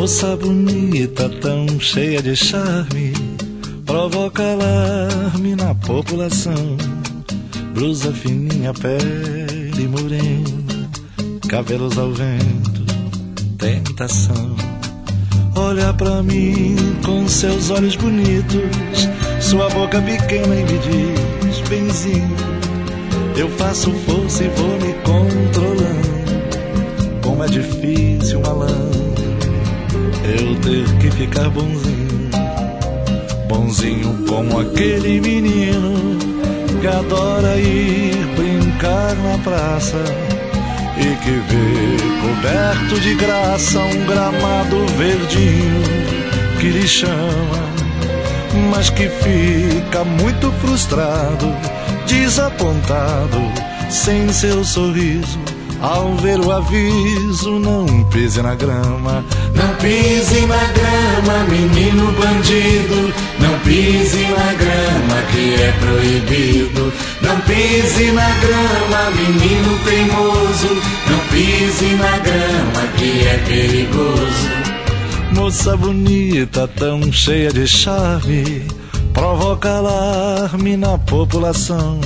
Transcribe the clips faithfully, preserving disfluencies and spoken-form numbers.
Moça bonita, tão cheia de charme, provoca alarme na população. Blusa fininha, pele morena, cabelos ao vento, tentação. Olha pra mim com seus olhos bonitos, sua boca pequena e me diz: benzinho, eu faço força e vou me controlando. Como é difícil, malandro, eu ter que ficar bonzinho, bonzinho como aquele menino que adora ir brincar na praça e que vê coberto de graça um gramado verdinho que lhe chama, mas que fica muito frustrado, desapontado, sem seu sorriso. Ao ver o aviso, não pise na grama. Não pise na grama, menino bandido. Não pise na grama, que é proibido. Não pise na grama, menino teimoso. Não pise na grama, que é perigoso. Moça bonita, tão cheia de charme, provoca alarme na população.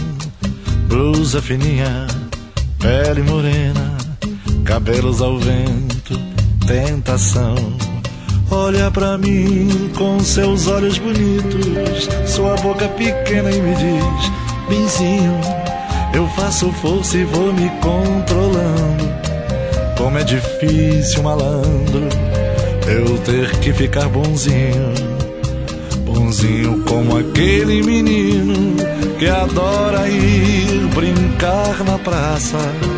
Blusa fininha, pele morena, cabelos ao vento, tentação. Olha pra mim com seus olhos bonitos, sua boca pequena e me diz: benzinho, eu faço força e vou me controlando. Como é difícil, malandro, eu ter que ficar bonzinho, bonzinho como aquele menino que adora ir brincar na praça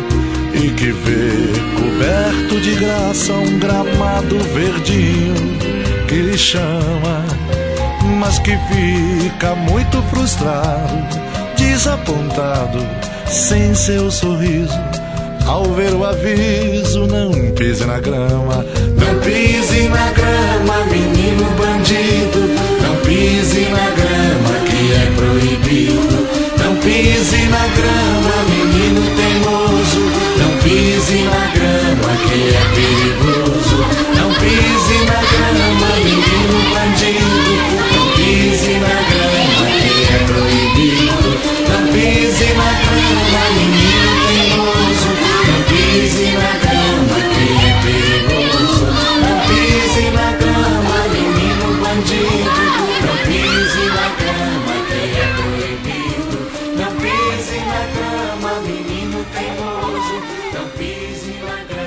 e que vê coberto de graça um gramado verdinho que lhe chama, mas que fica muito frustrado, desapontado, sem seu sorriso. Ao ver o aviso, não pise na grama. Não pise na grama, menino bandido. Não pise na grama, que é proibido. Não pise na grama, menino teimoso. Não pise na grama, que é perigoso. Não pise na grama, menino bandido. Não pise na grama, que é proibido. Não pise na grama, menino teimoso. Não pise na grama, que é perigoso. Não pise na grama, menino bandido. Não pise na grama, que é proibido. Não pise na grama, menino teimoso. Não pise na grama.